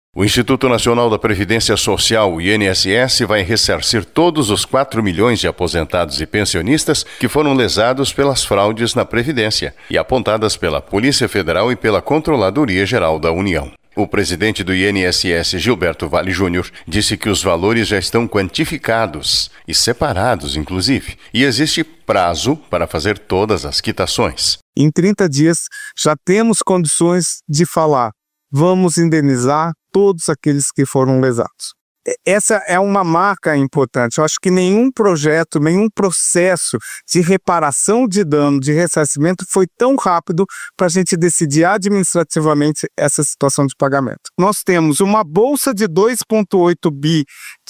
O Instituto Nacional da Previdência Social, o INSS, vai ressarcir todos os 4 milhões de aposentados e pensionistas que foram lesados pelas fraudes na Previdência e apontadas pela Polícia Federal e pela Controladoria Geral da União. O presidente do INSS, Gilberto Valle Júnior, disse que os valores já estão quantificados e separados, inclusive, e existe prazo para fazer todas as quitações. Em 30 dias já temos condições de falar, vamos indenizar todos aqueles que foram lesados. Essa é uma marca importante. Eu acho que nenhum projeto, nenhum processo de reparação de dano, de ressarcimento foi tão rápido para a gente decidir administrativamente essa situação de pagamento. Nós temos uma bolsa de 2,8 bi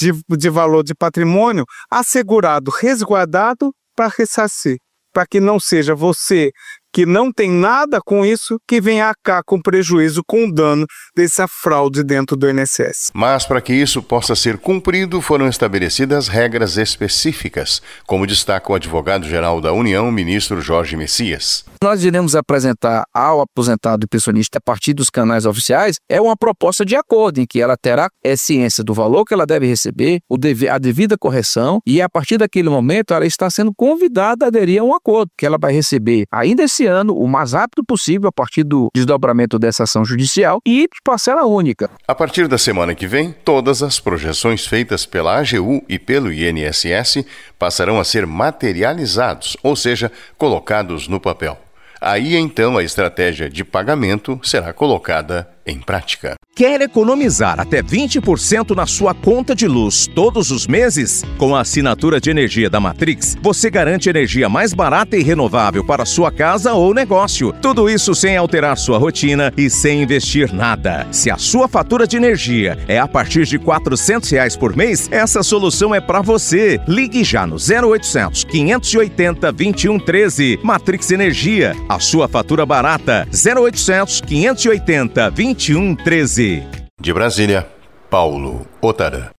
de valor de patrimônio assegurado, resguardado para ressarcir, para que não seja você que não tem nada com isso, que venha cá com prejuízo, com dano dessa fraude dentro do INSS. Mas para que isso possa ser cumprido, foram estabelecidas regras específicas, como destaca o advogado-geral da União, ministro Jorge Messias. Nós iremos apresentar ao aposentado e pensionista, a partir dos canais oficiais, uma proposta de acordo, em que ela terá ciência do valor que ela deve receber, a devida correção, e a partir daquele momento ela está sendo convidada a aderir a um acordo, que ela vai receber ainda esse ano, o mais rápido possível, a partir do desdobramento dessa ação judicial e de parcela única. A partir da semana que vem, todas as projeções feitas pela AGU e pelo INSS passarão a ser materializados, ou seja, colocados no papel. Aí então a estratégia de pagamento será colocada em prática. Quer economizar até 20% na sua conta de luz todos os meses? Com a assinatura de energia da Matrix, você garante energia mais barata e renovável para sua casa ou negócio. Tudo isso sem alterar sua rotina e sem investir nada. Se a sua fatura de energia é a partir de R$ 400 por mês, essa solução é para você. Ligue já no 0800 580 2113. Matrix Energia, a sua fatura barata. 0800 580 2113. De Brasília, Paulo Otara.